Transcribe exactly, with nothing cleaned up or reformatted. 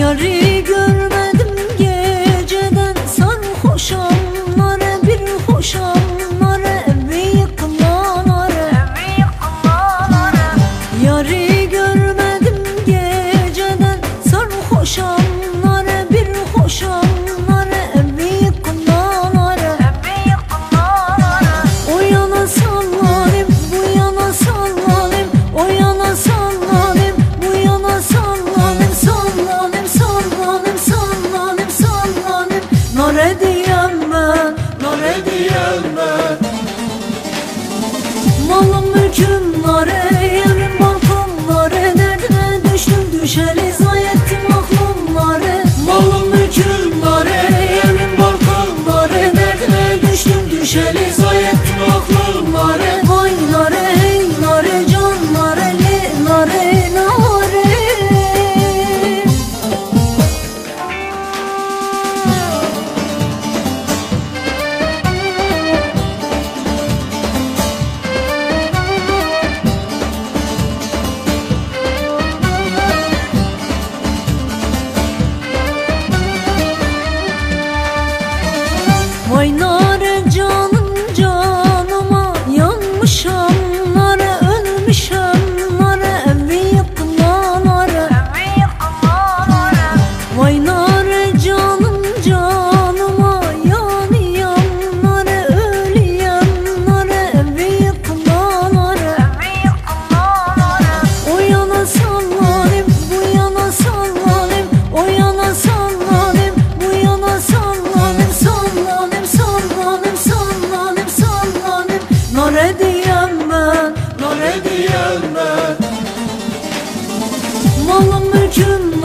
Yarı görmedim geceden sarhoşam, nare bir hoşam, nare evi yıkılan nare, evi yıkılan nare. Yarı görmedim geceden sarhoşam, nare bir hoşam, nare evi yıkılan nare, evi yıkılan nare. O yana sallanayım, bu yana sallanayım, o yana sallanayım, bu yana sallanayım, sallanayım, sallanayım, sallanayım, sallanayım. Nare diyem ben, nare diyem ben. Malım mülküm nare, evim balkon nare, derdine düştüm düşeli zayettim aklım nare. Malım mülküm nare, evim balkon nare, derdine düştüm düşeli zayettim aklım nare. Vay nare, hey nare, can nare, le nare, nare. Vay nare canım canıma yanmışam, nare ölmüşem, nare evi yıkılan nare, evi yıkılan nare. Vay nare canım canıma yanıyam, nare ölüyem, nare evi yıkılan nare, evi yıkılan nare. O yana sallanayım, bu yana sallanayım, o yana sallanayım, bu yana sallanayım, sallanayım, sallanayım, sallanayım, sallanayım. Nare diyem ben, nare diyem ben. Malım mülküm